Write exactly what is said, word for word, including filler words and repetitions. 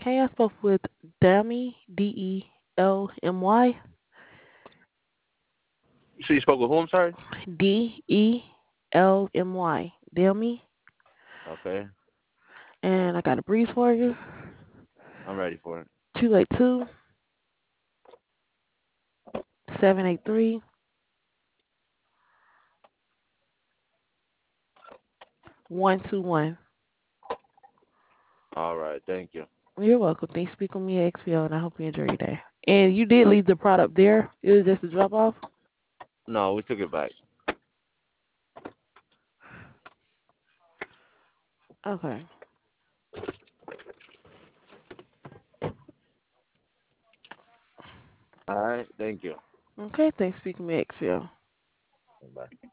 Okay, I spoke with Demi, D E L M Y, So you spoke with who? I'm sorry. D E L M Y, Demi, Okay, and I got a brief for you. I'm ready for it. Two eight two, seven eight three, one two one. All right, thank you. You're welcome. Thanks for speaking with me at X P O, and I hope you enjoy your day. And you did leave the product there. It was just a drop off? No, we took it back. Okay. All right, thank you. Okay, thanks for speaking with me at X P O. Bye.